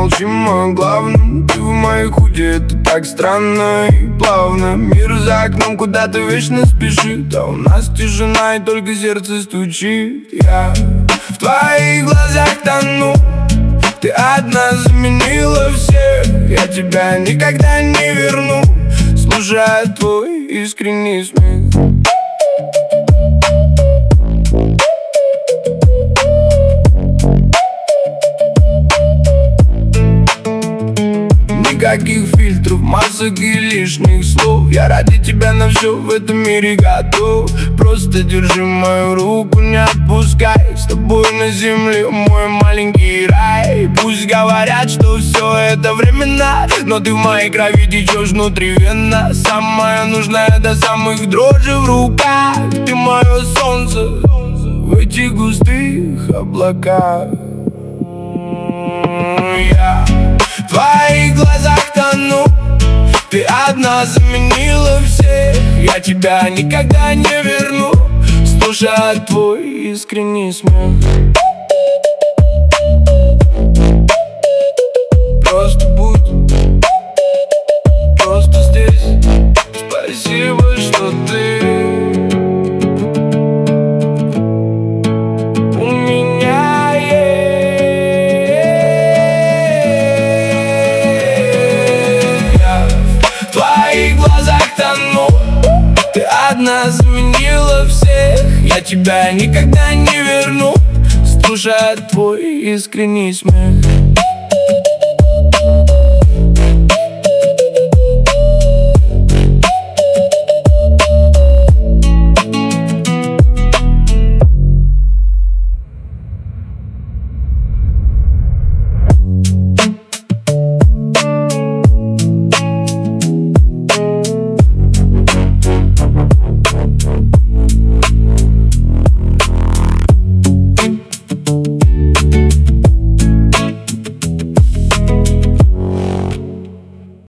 молчим о главном. Ты в моей худи, это так странно и плавно. Мир за окном куда-то вечно спешит, а у нас тишина и только сердце стучит. Я в твоих глазах тону, ты одна заменила всех. Я тебя никогда не верну, слушая твой искренний смех. Никаких фильтров, масок и лишних слов. Я ради тебя на все в этом мире готов. Просто держи мою руку, не отпускай. С тобой на земле мой маленький рай. Пусть говорят, что все это временно, но ты в моей крови течешь внутривенно. Самое нужное до самых дрожи в руках. Ты мое солнце в этих густых облаках. Я в твоих глазах тону, ты одна заменила всех. Я тебя никогда не верну, слушая твой искренний смех. Просто будь, просто здесь. Спасибо, что ты у меня есть. Я в твоих глазах тону, ты одна заменила всех. Я тебя никогда не верну, слушая твой искренний смех.